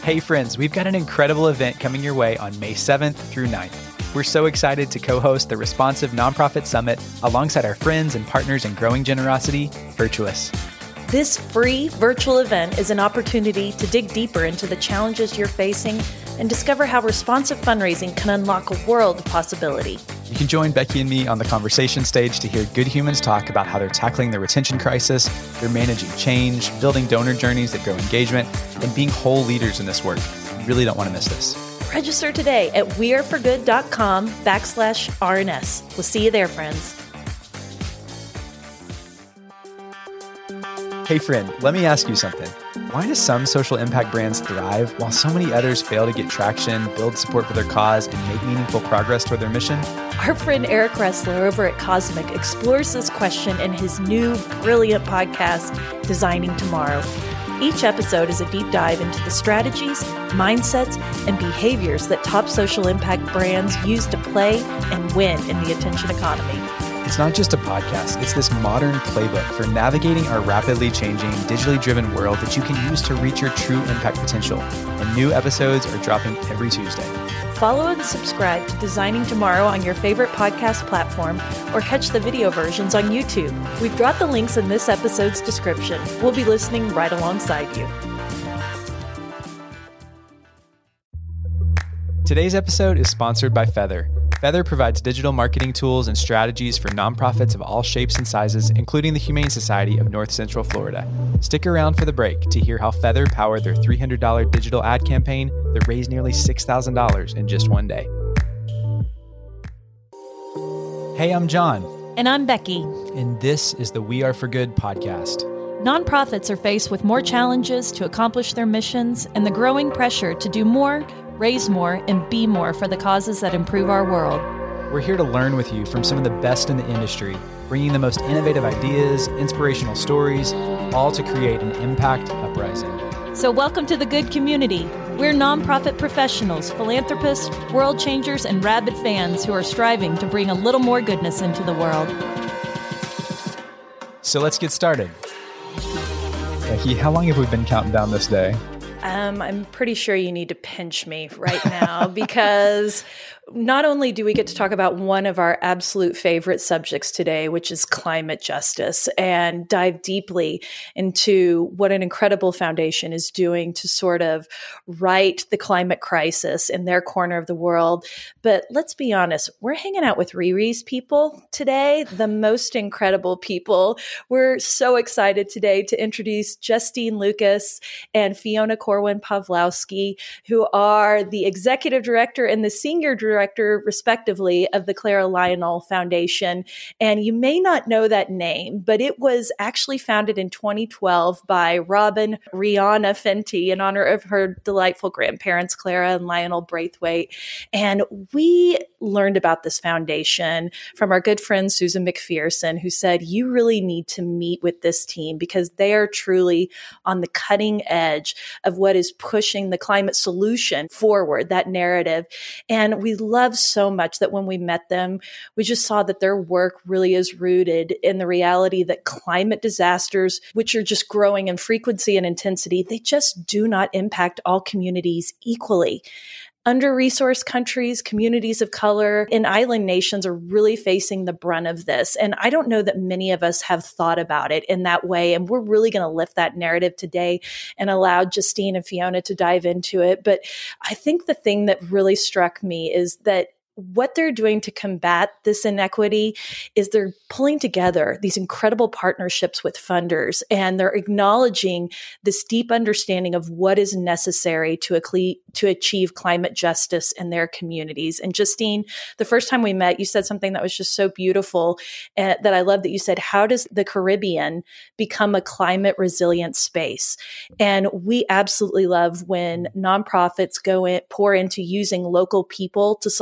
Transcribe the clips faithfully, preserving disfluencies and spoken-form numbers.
Hey friends, we've got an incredible event coming your way on May seventh through ninth. We're so excited to co-host the Responsive Nonprofit Summit alongside our friends and partners in growing generosity, Virtuous. This free virtual event is an opportunity to dig deeper into the challenges you're facing and discover how responsive fundraising can unlock a world of possibility. You can join Becky and me on the conversation stage to hear good humans talk about how they're tackling the retention crisis, they're managing change, building donor journeys that grow engagement, and being whole leaders in this work. You really don't want to miss this. Register today at weareforgood.com backslash RNS. We'll see you there, friends. Hey friend, let me ask you something. Why do some social impact brands thrive while so many others fail to get traction, build support for their cause, and make meaningful progress toward their mission? Our friend Eric Ressler over at Cosmic explores this question in his new brilliant podcast, Designing Tomorrow. Each episode is a deep dive into the strategies, mindsets, and behaviors that top social impact brands use to play and win in the attention economy. It's not just a podcast, it's this modern playbook for navigating our rapidly changing, digitally driven world that you can use to reach your true impact potential. And new episodes are dropping every Tuesday. Follow and subscribe to Designing Tomorrow on your favorite podcast platform or catch the video versions on YouTube. We've dropped the links in this episode's description. We'll be listening right alongside you. Today's episode is sponsored by Feather. Feather provides digital marketing tools and strategies for nonprofits of all shapes and sizes, including the Humane Society of North Central Florida. Stick around for the break to hear how Feather powered their three hundred dollars digital ad campaign that raised nearly six thousand dollars in just one day. Hey, I'm John. And I'm Becky. And this is the We Are For Good podcast. Nonprofits are faced with more challenges to accomplish their missions and the growing pressure to do more, raise more, and be more for the causes that improve our world. We're here to learn with you from some of the best in the industry, bringing the most innovative ideas, inspirational stories, all to create an impact uprising. So welcome to the good community. We're nonprofit professionals, philanthropists, world changers, and rabid fans who are striving to bring a little more goodness into the world. So let's get started. Becky, how long have we been counting down this day? Um, I'm pretty sure you need to pinch me right now because not only do we get to talk about one of our absolute favorite subjects today, which is climate justice, and dive deeply into what an incredible foundation is doing to sort of right the climate crisis in their corner of the world. But let's be honest, we're hanging out with Riri's people today, the most incredible people. We're so excited today to introduce Justine Lucas and Fiona Corwin Pawlowski, who are the executive director and the senior director Director, respectively, of the Clara Lionel Foundation. And you may not know that name, but it was actually founded in twenty twelve by Robin Rihanna Fenty in honor of her delightful grandparents, Clara and Lionel Braithwaite. And we learned about this foundation from our good friend, Susan McPherson, who said, you really need to meet with this team because they are truly on the cutting edge of what is pushing the climate solution forward, that narrative. And we love so much that when we met them, we just saw that their work really is rooted in the reality that climate disasters, which are just growing in frequency and intensity, they just do not impact all communities equally. Under-resourced countries, communities of color, and island nations are really facing the brunt of this. And I don't know that many of us have thought about it in that way. And we're really going to lift that narrative today and allow Justine and Fiona to dive into it. But I think the thing that really struck me is that what they're doing to combat this inequity is they're pulling together these incredible partnerships with funders, and they're acknowledging this deep understanding of what is necessary to, ac- to achieve climate justice in their communities. And Justine, the first time we met, you said something that was just so beautiful uh, that I love that you said, how does the Caribbean become a climate resilient space? And we absolutely love when nonprofits go in, pour into using local people to solve their problems.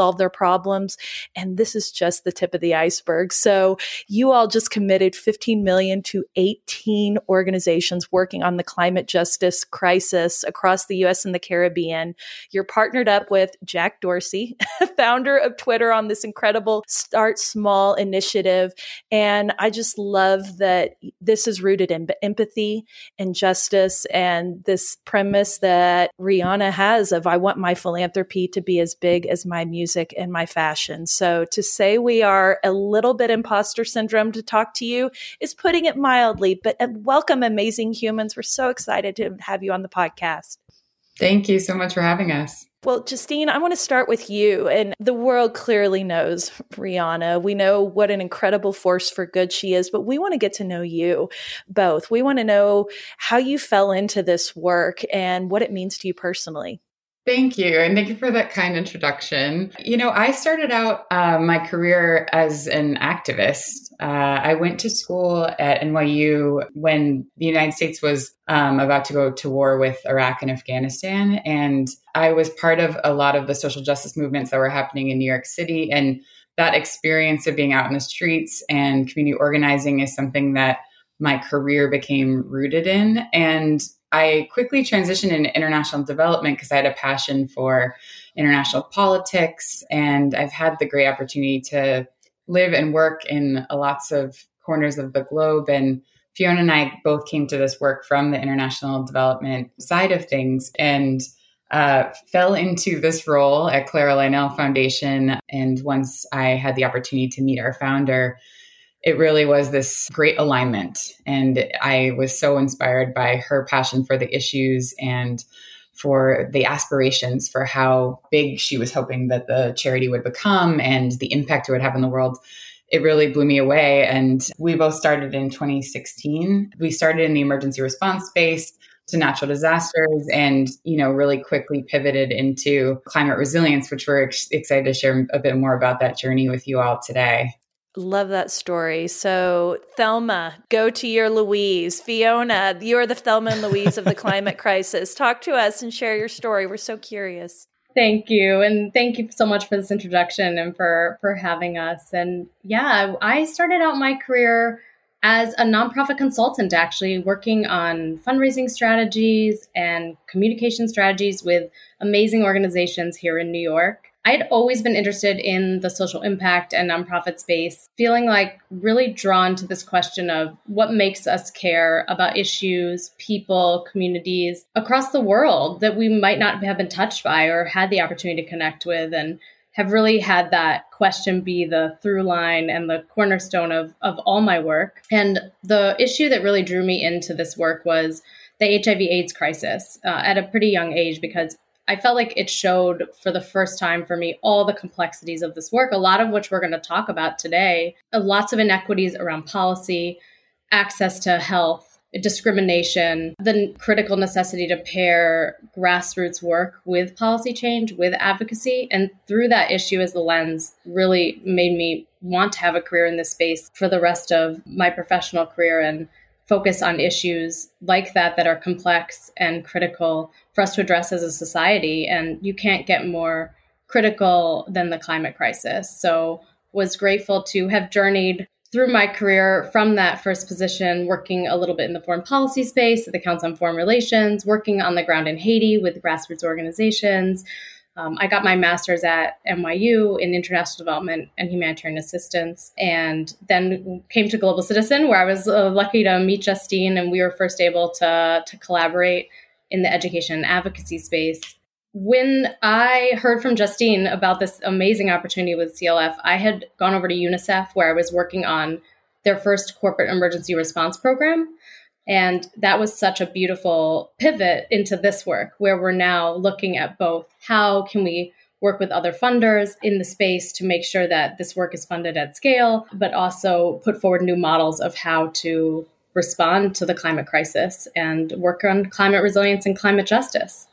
problems. And this is just the tip of the iceberg. So you all just committed fifteen million dollars to eighteen organizations working on the climate justice crisis across the U S and the Caribbean. You're partnered up with Jack Dorsey, founder of Twitter, on this incredible Start Small initiative. And I just love that this is rooted in empathy and justice and this premise that Rihanna has of, I want my philanthropy to be as big as my music and my fashion. So to say we are a little bit imposter syndrome to talk to you is putting it mildly, but welcome, amazing humans. We're so excited to have you on the podcast. Thank you so much for having us. Well, Justine, I want to start with you. And the world clearly knows Rihanna. We know what an incredible force for good she is, but we want to get to know you both. We want to know how you fell into this work and what it means to you personally. Thank you. And thank you for that kind introduction. You know, I started out uh, my career as an activist. Uh, I went to school at N Y U when the United States was um, about to go to war with Iraq and Afghanistan. And I was part of a lot of the social justice movements that were happening in New York City. And that experience of being out in the streets and community organizing is something that my career became rooted in. And I quickly transitioned into international development because I had a passion for international politics. And I've had the great opportunity to live and work in lots of corners of the globe. And Fiona and I both came to this work from the international development side of things and uh, fell into this role at Clara Lionel Foundation. And once I had the opportunity to meet our founder, it really was this great alignment. And I was so inspired by her passion for the issues and for the aspirations for how big she was hoping that the charity would become and the impact it would have in the world. It really blew me away. And we both started in twenty sixteen. We started in the emergency response space to natural disasters and, you know, really quickly pivoted into climate resilience, which we're ex- excited to share a bit more about that journey with you all today. Love that story. So Thelma, go to your Louise. Fiona, you're the Thelma and Louise of the climate crisis. Talk to us and share your story. We're so curious. Thank you. And thank you so much for this introduction and for, for having us. And yeah, I started out my career as a nonprofit consultant, actually working on fundraising strategies and communication strategies with amazing organizations here in New York. I had always been interested in the social impact and nonprofit space, feeling like really drawn to this question of what makes us care about issues, people, communities across the world that we might not have been touched by or had the opportunity to connect with, and have really had that question be the through line and the cornerstone of, of all my work. And the issue that really drew me into this work was the H I V AIDS crisis uh, at a pretty young age, because I felt like it showed for the first time for me all the complexities of this work, a lot of which we're going to talk about today. Uh, lots of inequities around policy, access to health, discrimination, the critical necessity to pair grassroots work with policy change, with advocacy. And through that issue as the lens really made me want to have a career in this space for the rest of my professional career and focus on issues like that that are complex and critical for us to address as a society. And you can't get more critical than the climate crisis. So was grateful to have journeyed through my career from that first position, working a little bit in the foreign policy space at the Council on Foreign Relations, working on the ground in Haiti with grassroots organizations. Um, I got my master's at N Y U in international development and humanitarian assistance, and then came to Global Citizen, where I was uh, lucky to meet Justine, and we were first able to, to collaborate in the education and advocacy space. When I heard from Justine about this amazing opportunity with C L F, I had gone over to UNICEF, where I was working on their first corporate emergency response program. And that was such a beautiful pivot into this work, where we're now looking at both how can we work with other funders in the space to make sure that this work is funded at scale, but also put forward new models of how to respond to the climate crisis and work on climate resilience and climate justice.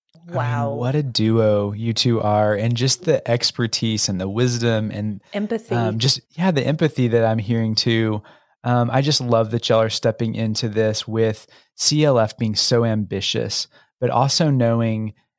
Wow. I mean, what a duo you two are, and just the expertise and the wisdom and empathy. Um, just, yeah, the empathy that I'm hearing too. Um, I just love that y'all are stepping into this with C L F being so ambitious, but also knowing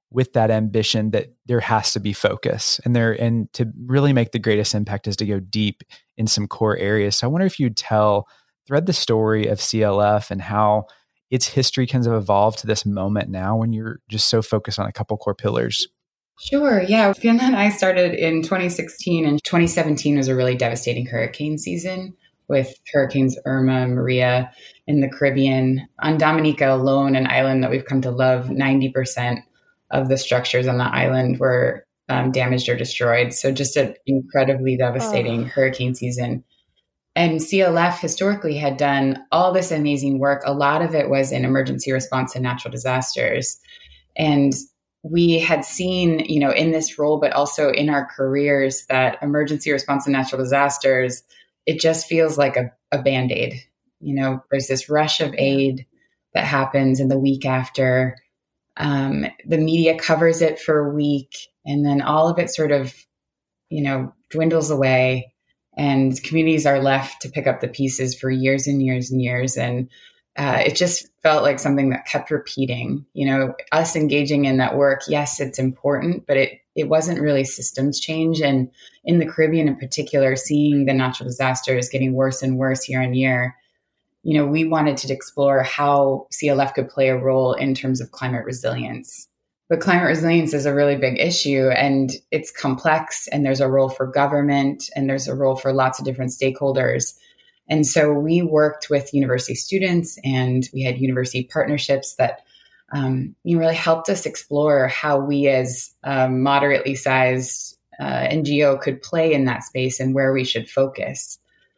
with that ambition that there has to be focus and there, and to really make the greatest impact is to go deep in some core areas. So I wonder if you'd tell, thread the story of C L F and how its history kind of evolved to this moment now when you're just so focused on a couple core pillars. Sure. Yeah. Fiona and I started in twenty sixteen, and twenty seventeen was a really devastating hurricane season with hurricanes Irma and Maria in the Caribbean. On Dominica alone, an island that we've come to love, ninety percent of the structures on the island were um, damaged or destroyed. So just an incredibly devastating oh. hurricane season. And C L F historically had done all this amazing work. A lot of it was in emergency response to natural disasters. And we had seen, you know, in this role, but also in our careers, that emergency response to natural disasters, it just feels like a, a Band-Aid. You know, there's this rush of aid that happens, and the week after, um, the media covers it for a week, and then all of it sort of, you know, dwindles away, and communities are left to pick up the pieces for years and years and years. And uh, it just felt like something that kept repeating. You know, us engaging in that work, yes, it's important, but it it wasn't really systems change. And in the Caribbean in particular, seeing the natural disasters getting worse and worse year on year, you know, we wanted to explore how C L F could play a role in terms of climate resilience. But climate resilience is a really big issue, and it's complex, and there's a role for government, and there's a role for lots of different stakeholders. And so we worked with university students, and we had university partnerships that um, you know, really helped us explore how we as a moderately sized uh, N G O could play in that space and where we should focus.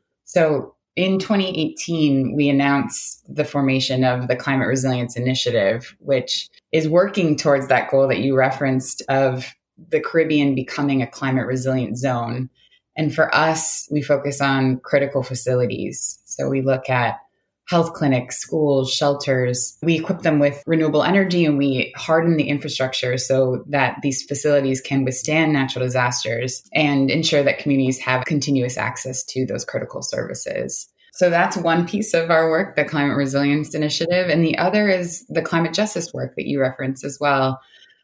So in twenty eighteen, we announced the formation of the Climate Resilience Initiative, which is working towards that goal that you referenced of the Caribbean becoming a climate resilient zone. And for us, we focus on critical facilities. So we look at health clinics, schools, shelters. We equip them with renewable energy, and we harden the infrastructure so that these facilities can withstand natural disasters and ensure that communities have continuous access to those critical services. So that's one piece of our work, the Climate Resilience Initiative. And the other is the climate justice work that you referenced as well.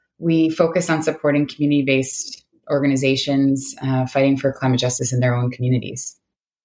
We focus on supporting community-based organizations uh, fighting for climate justice in their own communities.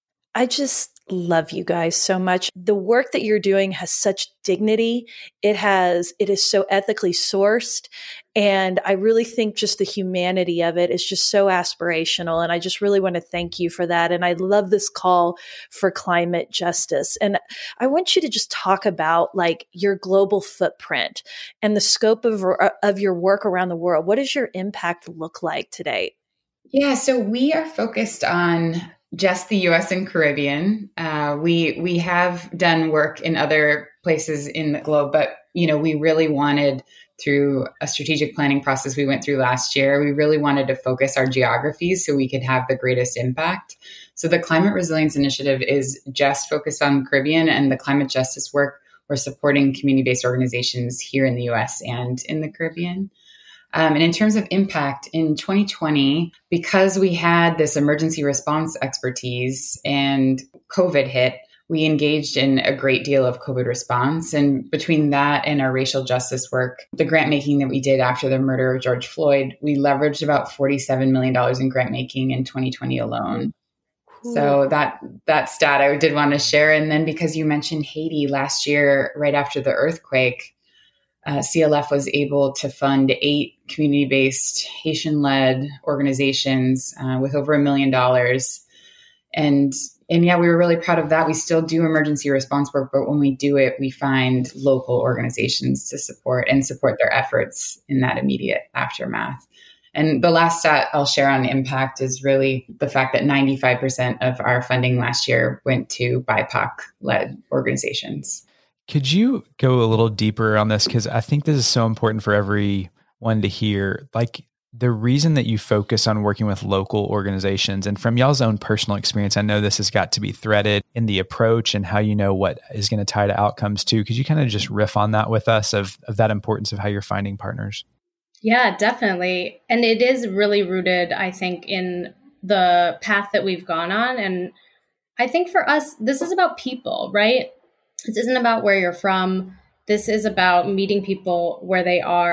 I just love you guys so much. The work that you're doing has such dignity. It has, it is so ethically sourced. And I really think just the humanity of it is just so aspirational. And I just really want to thank you for that. And I love this call for climate justice. And I want you to just talk about like your global footprint and the scope of, of your work around the world. What does your impact look like today? Yeah, so we are focused on just the U S and Caribbean. Uh, we we have done work in other places in the globe, but you know, we really wanted, through a strategic planning process we went through last year, we really wanted to focus our geographies so we could have the greatest impact. So the Climate Resilience Initiative is just focused on Caribbean, and the climate justice work, we're supporting community-based organizations here in the U S and in the Caribbean. Um, and in terms of impact, in twenty twenty, because we had this emergency response expertise and COVID hit, we engaged in a great deal of COVID response. And between that and our racial justice work, the grant making that we did after the murder of George Floyd, we leveraged about forty-seven million dollars in grant making in twenty twenty alone. Cool. So that that stat I did want to share. And then because you mentioned Haiti last year, right after the earthquake, Uh, C L F was able to fund eight community-based Haitian-led organizations uh, with over a million dollars. And, and yeah, we were really proud of that. We still do emergency response work, but when we do it, we find local organizations to support and support their efforts in that immediate aftermath. And the last stat I'll share on impact is really the fact that ninety-five percent of our funding last year went to B I P O C-led organizations. Could you go a little deeper on this? Because I think this is so important for everyone to hear. Like the reason that you focus on working with local organizations, and from y'all's own personal experience, I know this has got to be threaded in the approach and how you know what is going to tie to outcomes too. Could you kind of just riff on that with us of, of that importance of how you're finding partners? Yeah, definitely. And it is really rooted, I think, in the path that we've gone on. And I think for us, this is about people, right? This isn't about where you're from. This is about meeting people where they are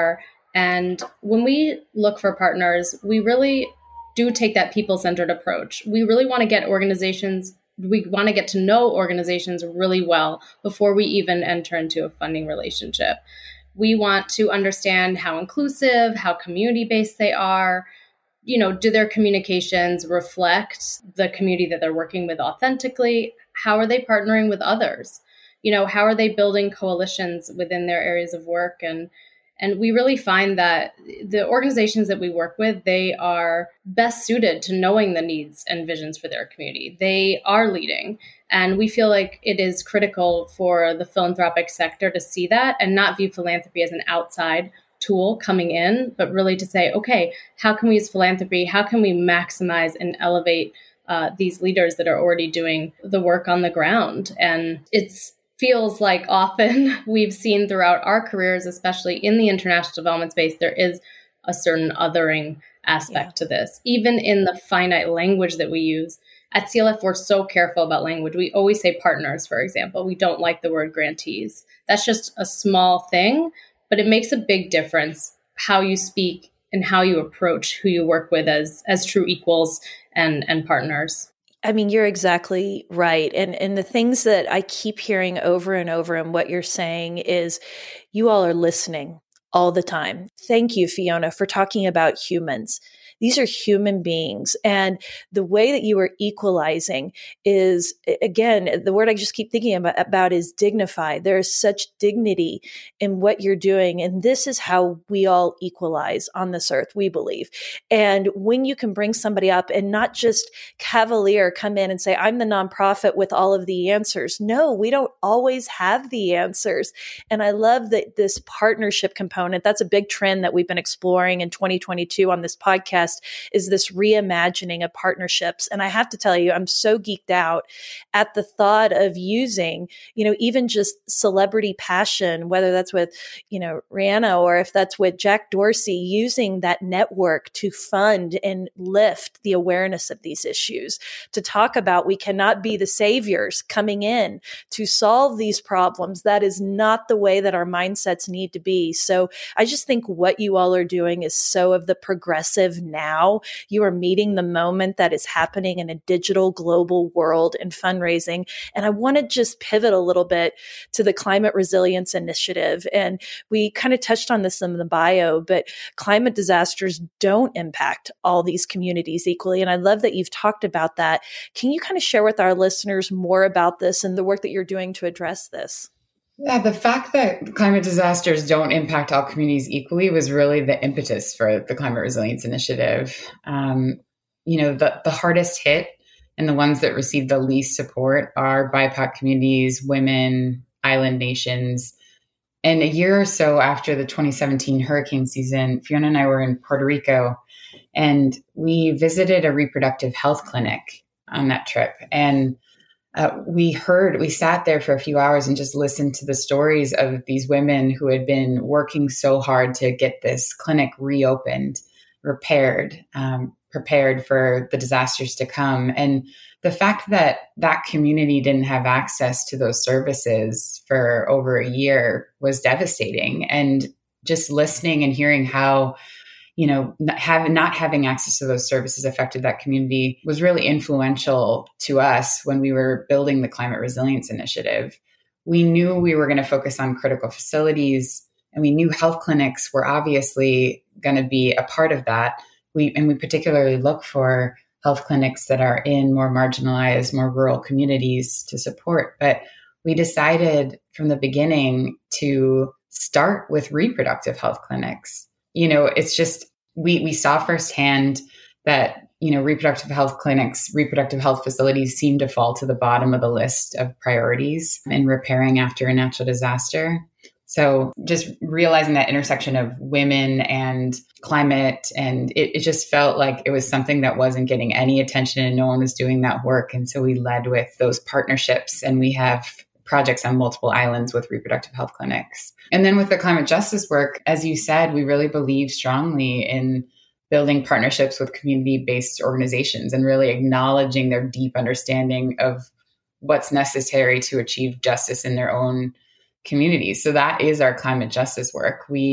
And when we look for partners, we really do take that people-centered approach. We really want to get organizations, we want to get to know organizations really well before we even enter into a funding relationship. We want to understand how inclusive, how community-based they are. You know, do their communications reflect the community that they're working with authentically? How are they partnering with others? You know, how are they building coalitions within their areas of work? And And we really find that the organizations that we work with, they are best suited to knowing the needs and visions for their community. They are leading. And we feel like it is critical for the philanthropic sector to see that and not view philanthropy as an outside tool coming in, but really to say, okay, how can we use philanthropy? How can we maximize and elevate uh, these leaders that are already doing the work on the ground? And it's feels like often we've seen throughout our careers, especially in the international development space, there is a certain othering aspect yeah. to this. Even in the finite language that we use, at C L F, we're so careful about language. We always say partners, for example. We don't like the word grantees. That's just a small thing, but it makes a big difference how you speak and how you approach who you work with as as true equals and, and partners. I mean, you're exactly right. And and the things that I keep hearing over and over and what you're saying is you all are listening all the time. Thank you, Fiona, for talking about humans. These are human beings. And the way that you are equalizing is, again, the word I just keep thinking about, about is dignified. There is such dignity in what you're doing. And this is how we all equalize on this earth, we believe. And when you can bring somebody up and not just cavalier come in and say, I'm the nonprofit with all of the answers. No, we don't always have the answers. And I love that this partnership component, that's a big trend that we've been exploring in twenty twenty-two on this podcast, is this reimagining of partnerships. And I have to tell you, I'm so geeked out at the thought of using, you know, even just celebrity passion, whether that's with, you know, Rihanna or if that's with Jack Dorsey, using that network to fund and lift the awareness of these issues, to talk about we cannot be the saviors coming in to solve these problems. That is not the way that our mindsets need to be. So I just think what you all are doing is so of the progressive now. Now you are meeting the moment that is happening in a digital global world in fundraising. And I want to just pivot a little bit to the Climate Resilience Initiative. And we kind of touched on this in the bio, but climate disasters don't impact all these communities equally. And I love that you've talked about that. Can you kind of share with our listeners more about this and the work that you're doing to address this? Yeah, the fact that climate disasters don't impact all communities equally was really the impetus for the Climate Resilience Initiative. Um, you know, the, the hardest hit and the ones that receive the least support are B I P O C communities, women, island nations. And a year or so after the twenty seventeen hurricane season, Fiona and I were in Puerto Rico, and we visited a reproductive health clinic on that trip. And Uh, we heard, we sat there for a few hours and just listened to the stories of these women who had been working so hard to get this clinic reopened, repaired, um, prepared for the disasters to come. And the fact that that community didn't have access to those services for over a year was devastating. And just listening and hearing how you know, have, not having access to those services affected that community was really influential to us when we were building the Climate Resilience Initiative. We knew we were going to focus on critical facilities, and we knew health clinics were obviously going to be a part of that. We and we particularly look for health clinics that are in more marginalized, more rural communities to support. But we decided from the beginning to start with reproductive health clinics. You know, it's just, we we saw firsthand that, you know, reproductive health clinics, reproductive health facilities seem to fall to the bottom of the list of priorities in repairing after a natural disaster. So just realizing that intersection of women and climate, and it, it just felt like it was something that wasn't getting any attention and no one was doing that work. And so we led with those partnerships, and we have projects on multiple islands with reproductive health clinics. And then with the climate justice work, as you said, we really believe strongly in building partnerships with community-based organizations and really acknowledging their deep understanding of what's necessary to achieve justice in their own communities. So that is our climate justice work. We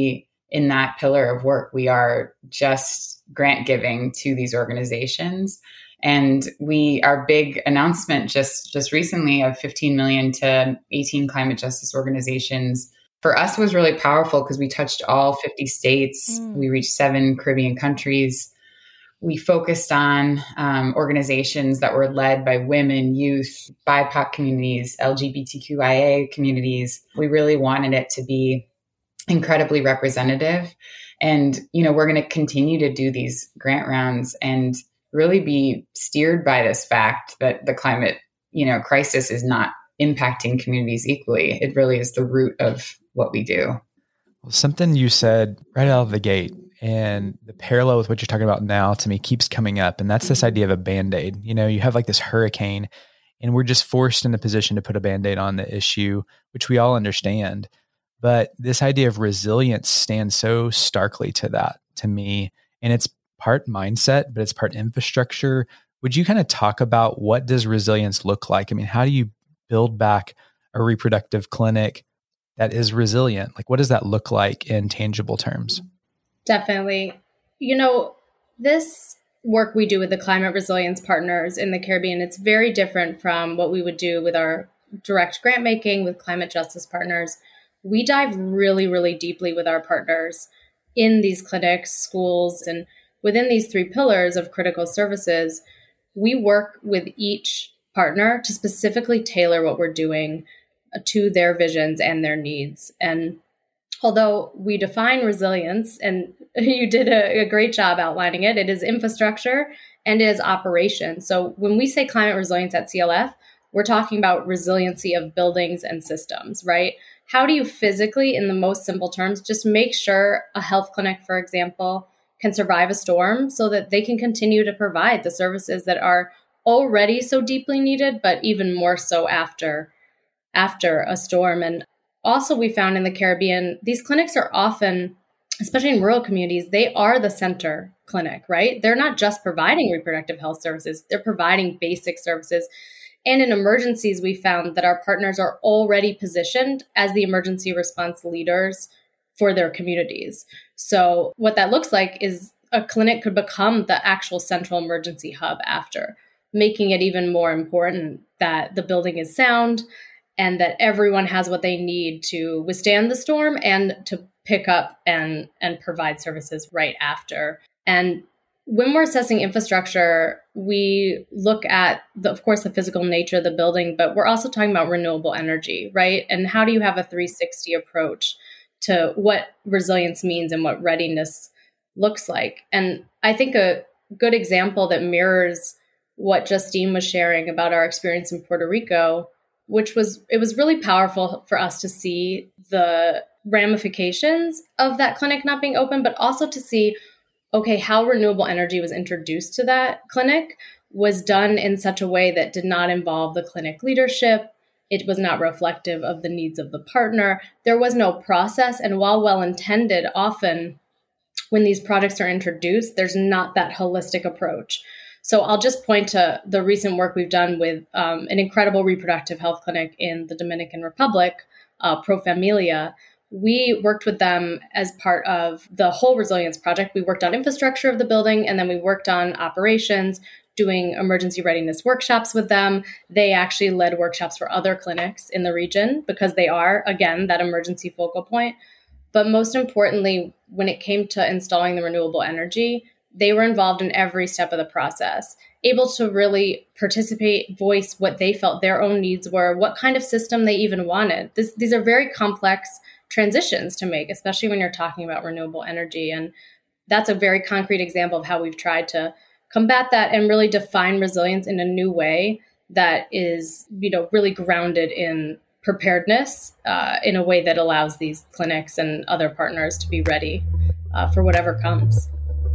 in that pillar of work, we are just grant giving to these organizations. And we, our big announcement just, just recently of fifteen million to eighteen climate justice organizations for us was really powerful because we touched all fifty states. Mm. We reached seven Caribbean countries. We focused on um, organizations that were led by women, youth, B I P O C communities, L G B T Q I A communities. We really wanted it to be incredibly representative. And, you know, we're going to continue to do these grant rounds and really be steered by this fact that the climate, you know, crisis is not impacting communities equally. It really is the root of what we do. Well, something you said right out of the gate and the parallel with what you're talking about now to me keeps coming up. And that's this idea of a Band-Aid. You know, you have like this hurricane and we're just forced in the position to put a Band-Aid on the issue, which we all understand. But this idea of resilience stands so starkly to that, to me. And it's part mindset, but it's part infrastructure. Would you kind of talk about what does resilience look like? I mean, how do you build back a reproductive clinic that is resilient? Like, what does that look like in tangible terms? Definitely. You know, this work we do with the climate resilience partners in the Caribbean, it's very different from what we would do with our direct grant making with climate justice partners. We dive really, really deeply with our partners in these clinics, schools, and within these three pillars of critical services. We work with each partner to specifically tailor what we're doing to their visions and their needs. And although we define resilience, and you did a, a great job outlining it, it is infrastructure and it is operation. So when we say climate resilience at C L F, we're talking about resiliency of buildings and systems, right? How do you physically, in the most simple terms, just make sure a health clinic, for example, can survive a storm so that they can continue to provide the services that are already so deeply needed, but even more so after, after a storm. And also we found in the Caribbean, these clinics are often, especially in rural communities, they are the center clinic, right? They're not just providing reproductive health services, they're providing basic services. And in emergencies, we found that our partners are already positioned as the emergency response leaders for their communities. So what that looks like is a clinic could become the actual central emergency hub after, making it even more important that the building is sound and that everyone has what they need to withstand the storm and to pick up and, and provide services right after. And when we're assessing infrastructure, we look at, the, of course, the physical nature of the building, but we're also talking about renewable energy, right? And how do you have a three sixty approach to what resilience means and what readiness looks like? And I think a good example that mirrors what Justine was sharing about our experience in Puerto Rico, which was, it was really powerful for us to see the ramifications of that clinic not being open, but also to see, okay, how renewable energy was introduced to that clinic was done in such a way that did not involve the clinic leadership. It was not reflective of the needs of the partner. There was no process. And while well-intended, often when these projects are introduced, there's not that holistic approach. So I'll just point to the recent work we've done with um, an incredible reproductive health clinic in the Dominican Republic, uh, Pro Familia. We worked with them as part of the whole resilience project. We worked on infrastructure of the building, and then we worked on operations, doing emergency readiness workshops with them. They actually led workshops for other clinics in the region because they are, again, that emergency focal point. But most importantly, when it came to installing the renewable energy, they were involved in every step of the process, able to really participate, voice what they felt their own needs were, what kind of system they even wanted. This, these are very complex transitions to make, especially when you're talking about renewable energy. And that's a very concrete example of how we've tried to combat that and really define resilience in a new way that is, you know, really grounded in preparedness uh, in a way that allows these clinics and other partners to be ready uh, for whatever comes.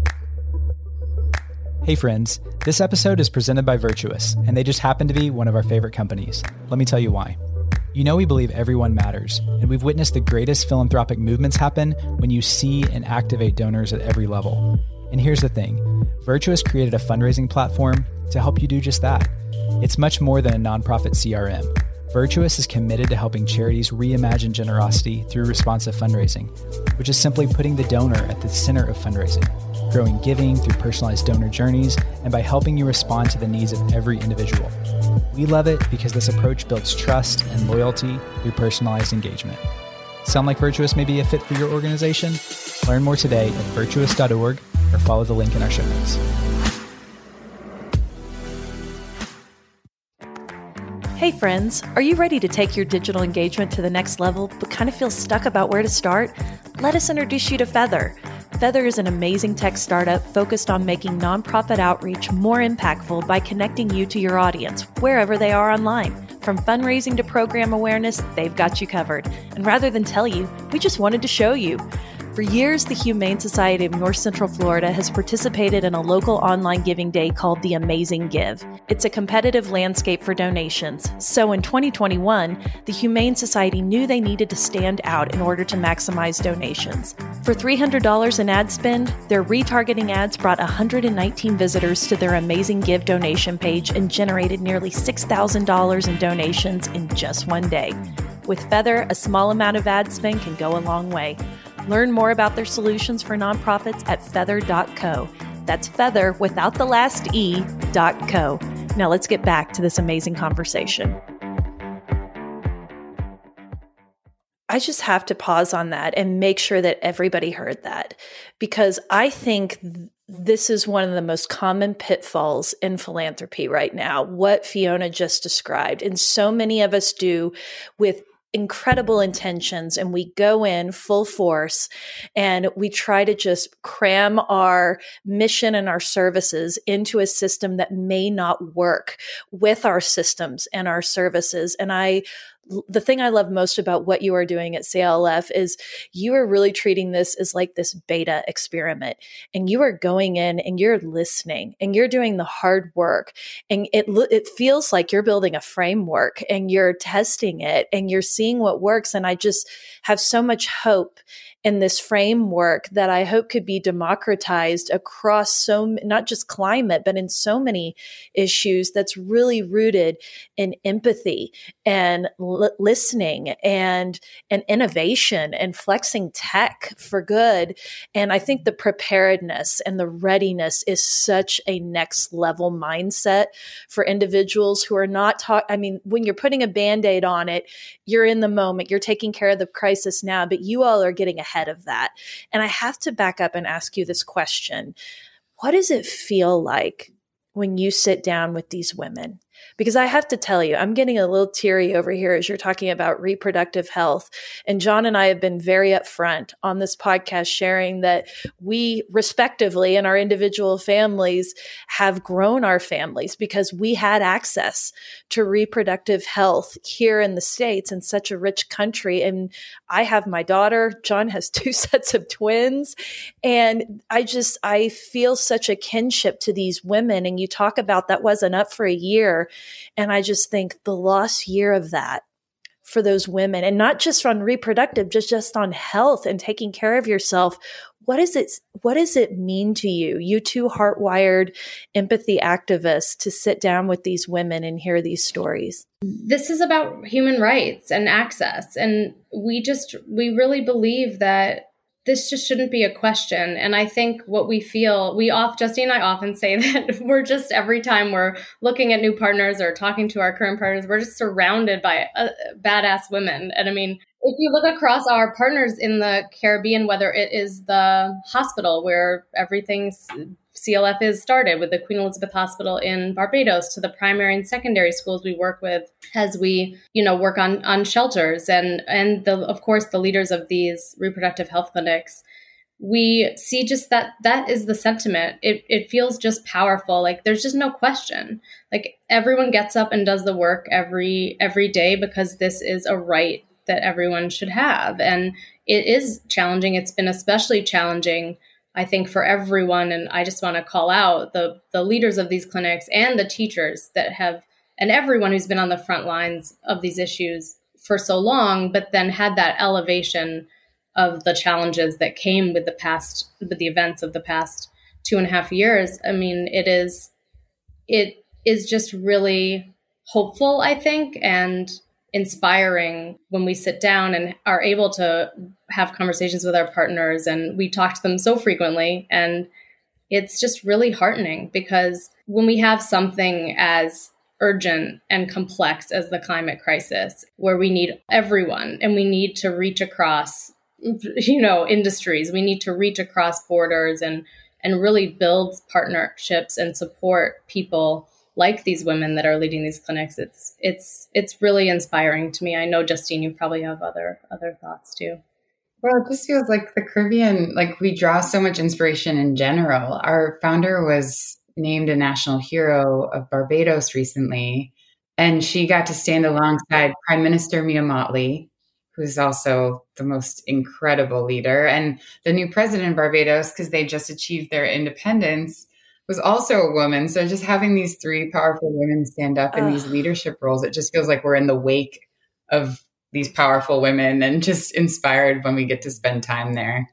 Hey friends, this episode is presented by Virtuous, and they just happen to be one of our favorite companies. Let me tell you why. You know we believe everyone matters, and we've witnessed the greatest philanthropic movements happen when you see and activate donors at every level. And here's the thing, Virtuous created a fundraising platform to help you do just that. It's much more than a nonprofit C R M. Virtuous is committed to helping charities reimagine generosity through responsive fundraising, which is simply putting the donor at the center of fundraising, growing giving through personalized donor journeys, and by helping you respond to the needs of every individual. We love it because this approach builds trust and loyalty through personalized engagement. Sound like Virtuous may be a fit for your organization? Learn more today at virtuous dot org or follow the link in our show notes. Hey friends, are you ready to take your digital engagement to the next level but kind of feel stuck about where to start? Let us introduce you to Feather. Feather is an amazing tech startup focused on making nonprofit outreach more impactful by connecting you to your audience wherever they are online. From fundraising to program awareness, they've got you covered. And rather than tell you, we just wanted to show you. For years, the Humane Society of North Central Florida has participated in a local online giving day called The Amazing Give. It's a competitive landscape for donations. So in twenty twenty-one, the Humane Society knew they needed to stand out in order to maximize donations. For three hundred dollars in ad spend, their retargeting ads brought one hundred nineteen visitors to their Amazing Give donation page and generated nearly six thousand dollars in donations in just one day. With Feather, a small amount of ad spend can go a long way. Learn more about their solutions for nonprofits at feather dot co. That's Feather without the last E, dot co. Now let's get back to this amazing conversation. I just have to pause on that and make sure that everybody heard that, because I think th- this is one of the most common pitfalls in philanthropy right now, what Fiona just described. And so many of us do with incredible intentions, and we go in full force and we try to just cram our mission and our services into a system that may not work with our systems and our services. And I the thing I love most about what you are doing at C L F is you are really treating this as like this beta experiment, and you are going in and you're listening and you're doing the hard work, and it it feels like you're building a framework and you're testing it and you're seeing what works. And I just have so much hope in this framework that I hope could be democratized across so, not just climate, but in so many issues, that's really rooted in empathy and l- listening and, and innovation and flexing tech for good. And I think the preparedness and the readiness is such a next level mindset for individuals who are not taught. I mean, when you're putting a Band-Aid on it, you're in the moment, you're taking care of the crisis now, but you all are getting ahead of that. And I have to back up and ask you this question. What does it feel like when you sit down with these women? Because I have to tell you, I'm getting a little teary over here as you're talking about reproductive health. And John and I have been very upfront on this podcast, sharing that we respectively in our individual families have grown our families because we had access to reproductive health here in the States in such a rich country. And I have my daughter, John has two sets of twins. And I just, I feel such a kinship to these women. And you talk about that wasn't up for a year. And I just think the lost year of that for those women, and not just on reproductive, just, just on health and taking care of yourself. What is it, what does it mean to you, you two heart-wired empathy activists, to sit down with these women and hear these stories? This is about human rights and access. And we just, we really believe that this just shouldn't be a question. And I think what we feel, we off, Justine and I often say that we're just, every time we're looking at new partners or talking to our current partners, we're just surrounded by uh, badass women. And I mean, if you look across our partners in the Caribbean, whether it is the hospital where everything's C L F is started with the Queen Elizabeth Hospital in Barbados, to the primary and secondary schools we work with as we, you know, work on, on shelters and, and the, of course, the leaders of these reproductive health clinics, we see just that that is the sentiment. It it feels just powerful. Like there's just no question. Like everyone gets up and does the work every every day because this is a right that everyone should have. And it is challenging. It's been especially challenging, I think, for everyone. And I just want to call out the the leaders of these clinics and the teachers that have, and everyone who's been on the front lines of these issues for so long, but then had that elevation of the challenges that came with the past, with the events of the past two and a half years. I mean, it is, it is just really hopeful, I think. And inspiring when we sit down and are able to have conversations with our partners, and we talk to them so frequently. And it's just really heartening, because when we have something as urgent and complex as the climate crisis, where we need everyone and we need to reach across, you know, industries, we need to reach across borders and and really build partnerships and support people like these women that are leading these clinics. It's it's it's really inspiring to me. I know, Justine, you probably have other other thoughts too. Well, it just feels like the Caribbean, like we draw so much inspiration in general. Our founder was named a national hero of Barbados recently, and she got to stand alongside Prime Minister Mia Mottley, who's also the most incredible leader. And the new president of Barbados, because they just achieved their independence, was also a woman. So just having these three powerful women stand up in uh. these leadership roles, it just feels like we're in the wake of these powerful women, and just inspired when we get to spend time there.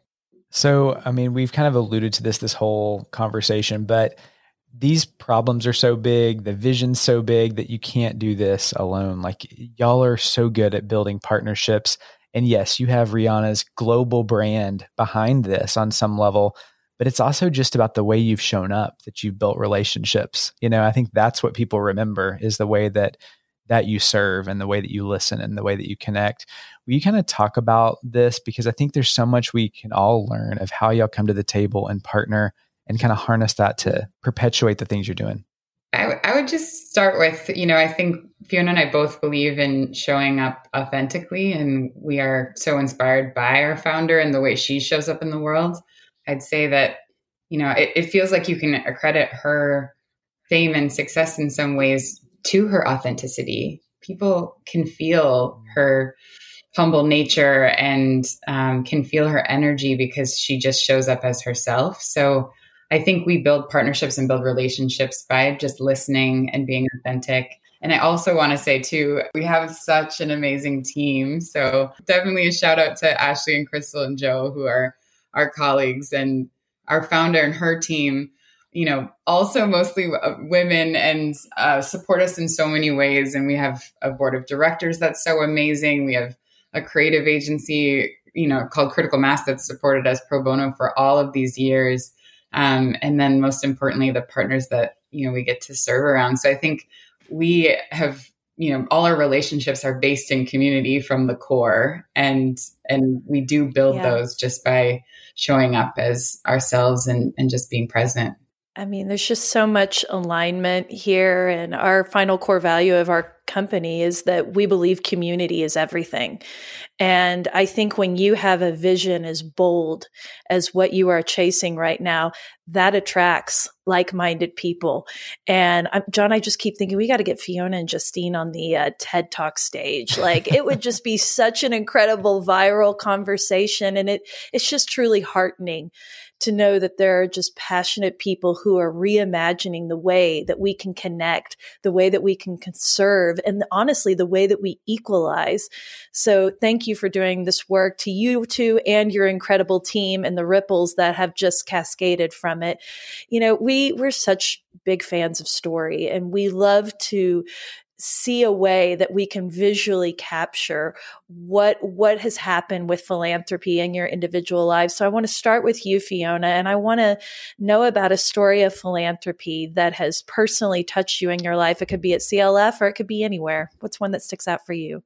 So, I mean, we've kind of alluded to this, this whole conversation, but these problems are so big, the vision's so big that you can't do this alone. Like, y'all are so good at building partnerships. And yes, you have Rihanna's global brand behind this on some level, but it's also just about the way you've shown up, that you've built relationships. You know, I think that's what people remember, is the way that that you serve and the way that you listen and the way that you connect. Will you kind of talk about this? Because I think there's so much we can all learn of how y'all come to the table and partner and kind of harness that to perpetuate the things you're doing. I, w- I would just start with, you know, I think Fiona and I both believe in showing up authentically, and we are so inspired by our founder and the way she shows up in the world. I'd say that, you know, it, it feels like you can accredit her fame and success in some ways to her authenticity. People can feel her humble nature and um, can feel her energy because she just shows up as herself. So I think we build partnerships and build relationships by just listening and being authentic. And I also want to say too, we have such an amazing team. So definitely a shout out to Ashley and Crystal and Joe, who are our colleagues, and our founder and her team, you know, also mostly women, and uh, support us in so many ways. And we have a board of directors that's so amazing. We have a creative agency, you know, called Critical Mass, that's supported us pro bono for all of these years. Um, and then most importantly, the partners that, you know, we get to serve around. So I think we have, you know, all our relationships are based in community from the core, and, and we do build yeah. those just by showing up as ourselves and, and just being present. I mean, there's just so much alignment here. And our final core value of our company is that we believe community is everything. And I think when you have a vision as bold as what you are chasing right now, that attracts like-minded people. And I'm, John, I just keep thinking we got to get Fiona and Justine on the uh, TED Talk stage. Like, it would just be such an incredible viral conversation. And it it's just truly heartening to know that there are just passionate people who are reimagining the way that we can connect, the way that we can conserve, and honestly, the way that we equalize. So thank you for doing this work, to you two and your incredible team, and the ripples that have just cascaded from it. You know, we, we're such big fans of story, and we love to see a way that we can visually capture what what has happened with philanthropy in your individual lives. So I want to start with you, Fiona, and I want to know about a story of philanthropy that has personally touched you in your life. It could be at C L F or it could be anywhere. What's one that sticks out for you?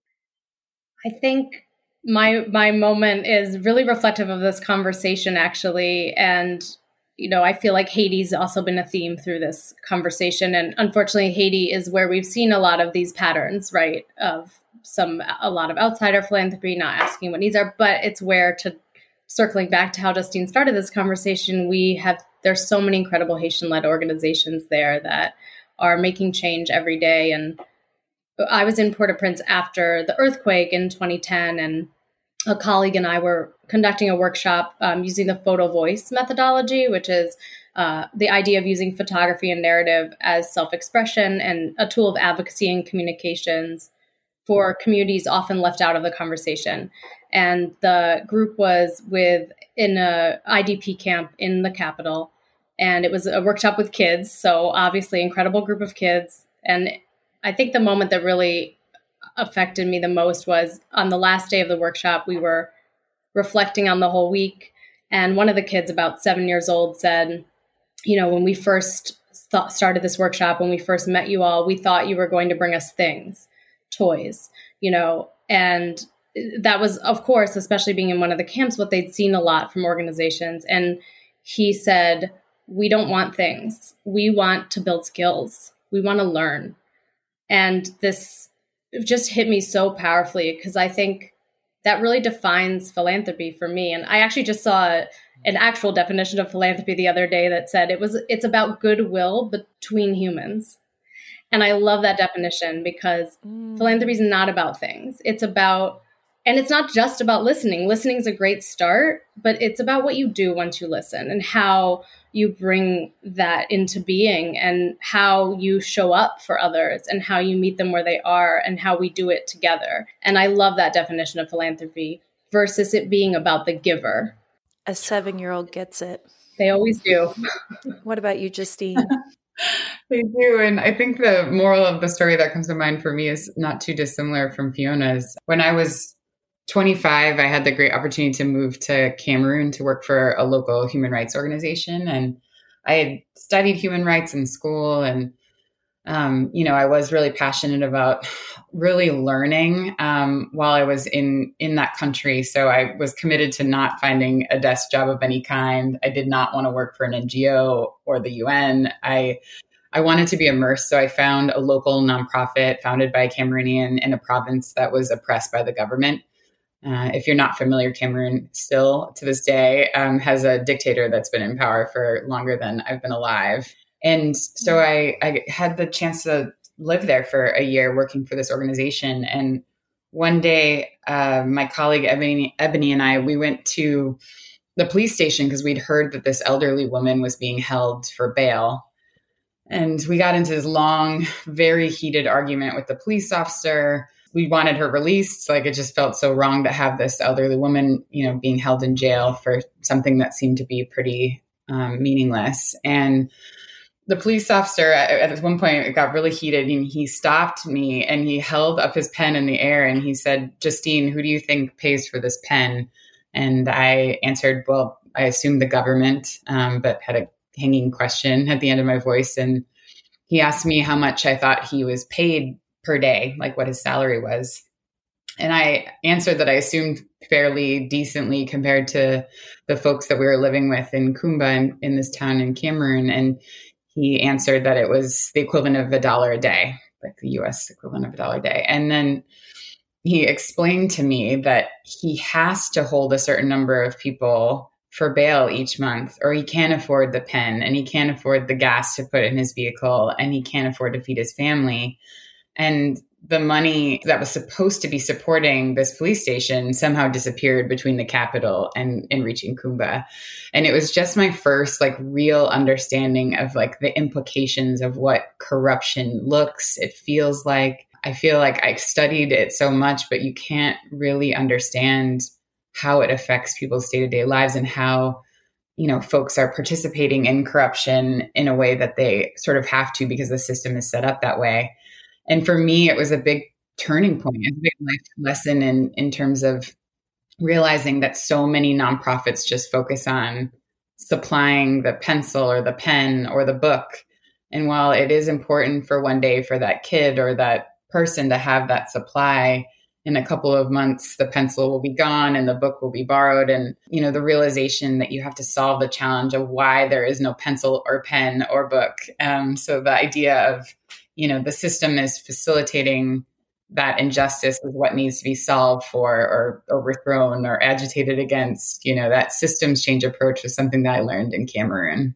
I think my my moment is really reflective of this conversation, actually. And you know, I feel like Haiti's also been a theme through this conversation. And unfortunately, Haiti is where we've seen a lot of these patterns, right? Of some, a lot of outsider philanthropy, not asking what needs are, but it's where, to circling back to how Justine started this conversation, we have, there's so many incredible Haitian-led organizations there that are making change every day. And I was in Port-au-Prince after the earthquake in twenty ten, and a colleague and I were conducting a workshop um, using the photo voice methodology, which is uh, the idea of using photography and narrative as self-expression and a tool of advocacy and communications for communities often left out of the conversation. And the group was with in a I D P camp in the capital, and it was a workshop with kids. So obviously, incredible group of kids. And I think the moment that really affected me the most was on the last day of the workshop, we were reflecting on the whole week. And one of the kids, about seven years old, said, you know, when we first th- started this workshop, when we first met you all, we thought you were going to bring us things, toys, you know, and that was, of course, especially being in one of the camps, what they'd seen a lot from organizations. And he said, we don't want things. We want to build skills. We want to learn. And this just hit me so powerfully because I think that really defines philanthropy for me. And I actually just saw an actual definition of philanthropy the other day that said it was it's about goodwill between humans. And I love that definition because mm. philanthropy is not about things. It's about, and it's not just about listening. Listening is a great start, but it's about what you do once you listen and how you bring that into being and how you show up for others and how you meet them where they are and how we do it together. And I love that definition of philanthropy versus it being about the giver. A seven-year-old gets it. They always do. What about you, Justine? They do. And I think the moral of the story that comes to mind for me is not too dissimilar from Fiona's. When I was twenty-five, I had the great opportunity to move to Cameroon to work for a local human rights organization. And I had studied human rights in school. And, um, you know, I was really passionate about really learning um, while I was in, in that country. So I was committed to not finding a desk job of any kind. I did not want to work for an N G O or the U N. I I wanted to be immersed. So I found a local nonprofit founded by a Cameroonian in a province that was oppressed by the government. Uh, if you're not familiar, Cameroon still to this day um, has a dictator that's been in power for longer than I've been alive. And so I, I had the chance to live there for a year working for this organization. And one day, uh, my colleague Ebony, Ebony and I, we went to the police station because we'd heard that this elderly woman was being held for bail. And we got into this long, very heated argument with the police officer. We wanted her released. Like, it just felt so wrong to have this elderly woman, you know, being held in jail for something that seemed to be pretty um, meaningless. And the police officer at, at one point, it got really heated, and he stopped me and he held up his pen in the air and he said, "Justine, who do you think pays for this pen?" And I answered, well, I assumed the government, um, but had a hanging question at the end of my voice. And he asked me how much I thought he was paid per day, like what his salary was. And I answered that I assumed fairly decently compared to the folks that we were living with in Kumba in, in this town in Cameroon. And he answered that it was the equivalent of a dollar a day, like the U S equivalent of a dollar a day. And then he explained to me that he has to hold a certain number of people for bail each month, or he can't afford the pen, and he can't afford the gas to put in his vehicle, and he can't afford to feed his family. And the money that was supposed to be supporting this police station somehow disappeared between the capital and, and reaching Kumba. And it was just my first like real understanding of like the implications of what corruption looks, it feels like. I feel like I studied it so much, but you can't really understand how it affects people's day-to-day lives and how, you know, folks are participating in corruption in a way that they sort of have to because the system is set up that way. And for me, it was a big turning point, a big life lesson in, in terms of realizing that so many nonprofits just focus on supplying the pencil or the pen or the book. And while it is important for one day for that kid or that person to have that supply, in a couple of months, the pencil will be gone and the book will be borrowed. And, you know, the realization that you have to solve the challenge of why there is no pencil or pen or book. Um, so the idea of, you know, the system is facilitating that injustice is what needs to be solved for or overthrown or agitated against. You know, that systems change approach was something that I learned in Cameroon.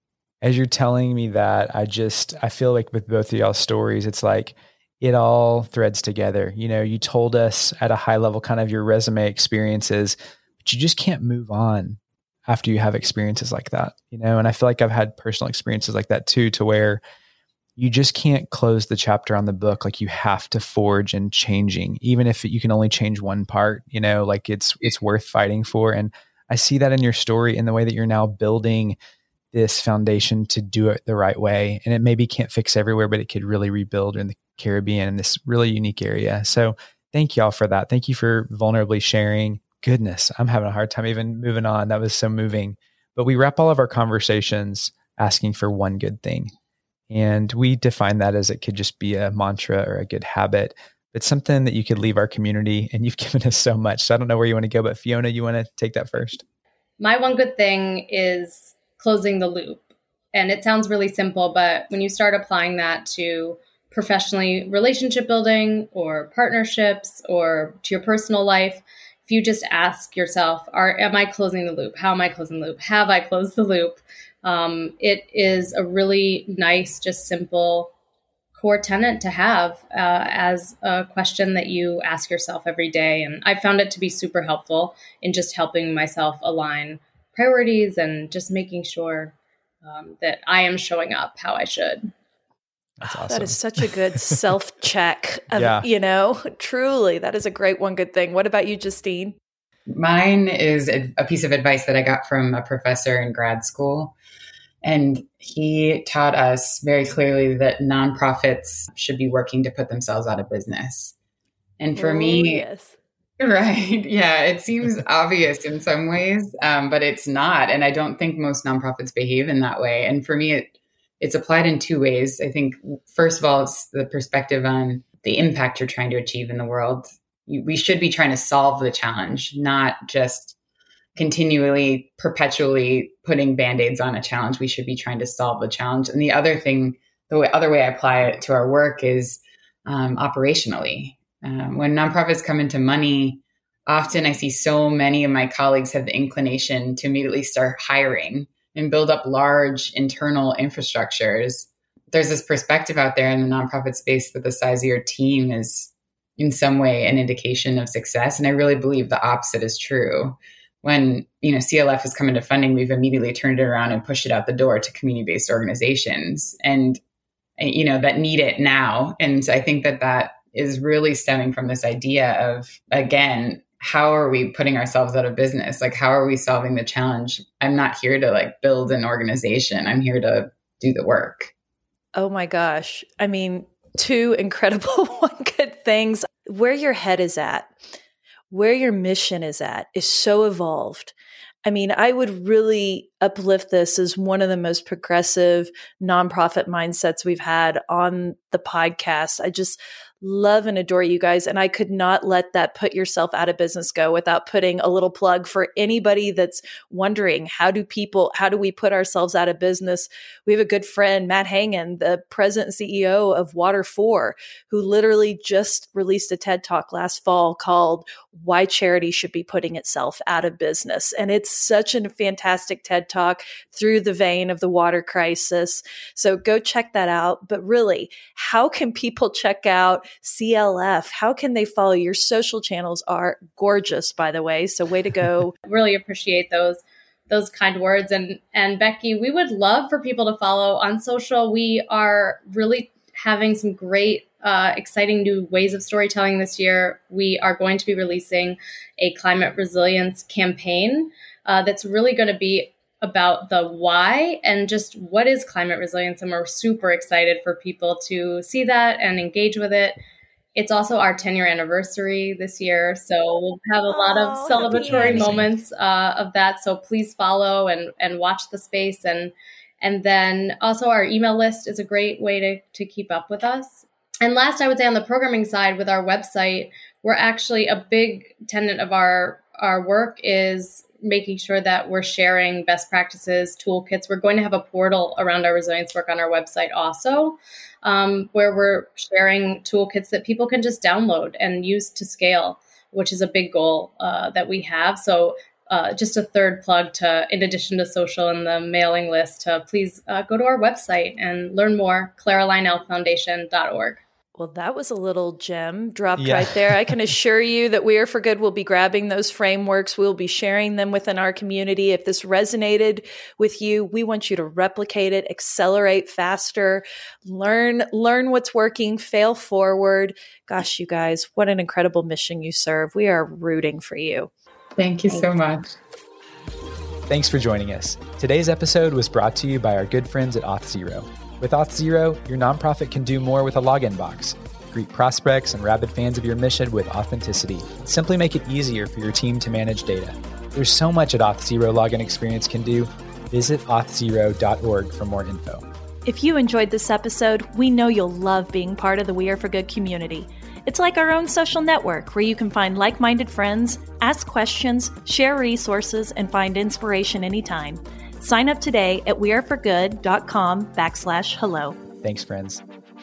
As you're telling me that, I just, I feel like with both of y'all's stories, it's like, it all threads together. You know, you told us at a high level kind of your resume experiences, but you just can't move on after you have experiences like that, you know? And I feel like I've had personal experiences like that too, to where you just can't close the chapter on the book. Like you have to forge and changing, even if you can only change one part, you know, like it's, it's worth fighting for. And I see that in your story in the way that you're now building this foundation to do it the right way. And it maybe can't fix everywhere, but it could really rebuild in the Caribbean in this really unique area. So thank y'all for that. Thank you for vulnerably sharing. Goodness, I'm having a hard time even moving on. That was so moving. But we wrap all of our conversations asking for one good thing. And we define that as it could just be a mantra or a good habit. It's something that you could leave our community, and you've given us so much. So I don't know where you want to go, but Fiona, you want to take that first? My one good thing is closing the loop. And it sounds really simple, but when you start applying that to professionally relationship building or partnerships or to your personal life, if you just ask yourself, are, am I closing the loop? How am I closing the loop? Have I closed the loop? Um, it is a really nice, just simple core tenet to have uh, as a question that you ask yourself every day. And I found it to be super helpful in just helping myself align priorities and just making sure um, that I am showing up how I should. That's awesome. That is such a good self-check. Of, yeah. You know, truly, that is a great one good thing. What about you, Justine? Mine is a, a piece of advice that I got from a professor in grad school. And he taught us very clearly that nonprofits should be working to put themselves out of business. And for oh, me, yes. Right. Yeah, it seems obvious in some ways, um, but it's not. And I don't think most nonprofits behave in that way. And for me, it, it's applied in two ways. I think, first of all, it's the perspective on the impact you're trying to achieve in the world. You, we should be trying to solve the challenge, not just continually, perpetually putting Band-Aids on a challenge. We should be trying to solve the challenge. And the other thing, the way, other way I apply it to our work is um, operationally. Um, when nonprofits come into money, often I see so many of my colleagues have the inclination to immediately start hiring and build up large internal infrastructures. There's this perspective out there in the nonprofit space that the size of your team is in some way an indication of success. And I really believe the opposite is true. When, you know, C L F has come into funding, we've immediately turned it around and pushed it out the door to community-based organizations and, you know, that need it now. And I think that that is really stemming from this idea of, again, how are we putting ourselves out of business? Like, how are we solving the challenge? I'm not here to like build an organization. I'm here to do the work. Oh my gosh. I mean, two incredible one good things. Where your head is at, where your mission is at is so evolved. I mean, I would really uplift this as one of the most progressive nonprofit mindsets we've had on the podcast. I just love and adore you guys. And I could not let that put yourself out of business go without putting a little plug for anybody that's wondering, how do people, how do we put ourselves out of business? We have a good friend, Matt Hangen, the president and C E O of Water four, who literally just released a TED Talk last fall called Why Charity Should Be Putting Itself Out of Business. And it's such a fantastic TED Talk through the vein of the water crisis. So go check that out. But really, how can people check out C L F? How can they follow? Your social channels are gorgeous, by the way. So way to go. Really appreciate those those kind words. And and Becky, we would love for people to follow on social. We are really having some great, uh, exciting new ways of storytelling this year. We are going to be releasing a climate resilience campaign uh, that's really going to be about the why and just what is climate resilience. And we're super excited for people to see that and engage with it. It's also our ten year anniversary this year. So we'll have a lot of oh, celebratory moments uh, of that. So please follow and, and watch the space. And, and then also our email list is a great way to, to keep up with us. And last, I would say on the programming side with our website, we're actually a big tenet of our, our work is making sure that we're sharing best practices, toolkits. We're going to have a portal around our resilience work on our website also, um, where we're sharing toolkits that people can just download and use to scale, which is a big goal uh, that we have. So uh, just a third plug to, in addition to social and the mailing list, to please uh, go to our website and learn more, clara lionel foundation dot org. Well, that was a little gem dropped Yeah. right there. I can assure you that We Are for Good will be grabbing those frameworks. We'll be sharing them within our community. If this resonated with you, we want you to replicate it, accelerate faster, learn, learn what's working, fail forward. Gosh, you guys, what an incredible mission you serve. We are rooting for you. Thank you so much. Thanks for joining us. Today's episode was brought to you by our good friends at Auth zero. With Auth zero, your nonprofit can do more with a login box. Greet prospects and rabid fans of your mission with authenticity. Simply make it easier for your team to manage data. There's so much an Auth0 login experience can do. Visit auth zero dot org for more info. If you enjoyed this episode, we know you'll love being part of the We Are For Good community. It's like our own social network where you can find like-minded friends, ask questions, share resources, and find inspiration anytime. Sign up today at weareforgood.com backslash hello. Thanks, friends.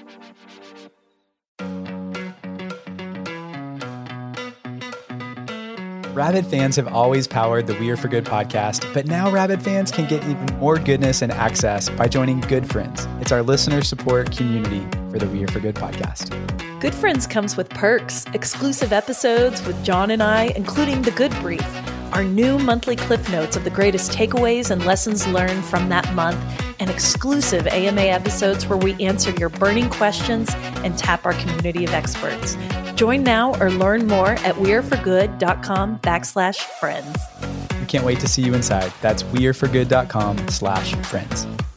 Rabid fans have always powered the We Are For Good podcast, but now Rabid fans can get even more goodness and access by joining Good Friends. It's our listener support community for the We Are For Good podcast. Good Friends comes with perks, exclusive episodes with John and I, including the Good Brief, our new monthly cliff notes of the greatest takeaways and lessons learned from that month, and exclusive A M A episodes where we answer your burning questions and tap our community of experts. Join now or learn more at weareforgood.com backslash friends. We can't wait to see you inside. That's weareforgood.com slash friends.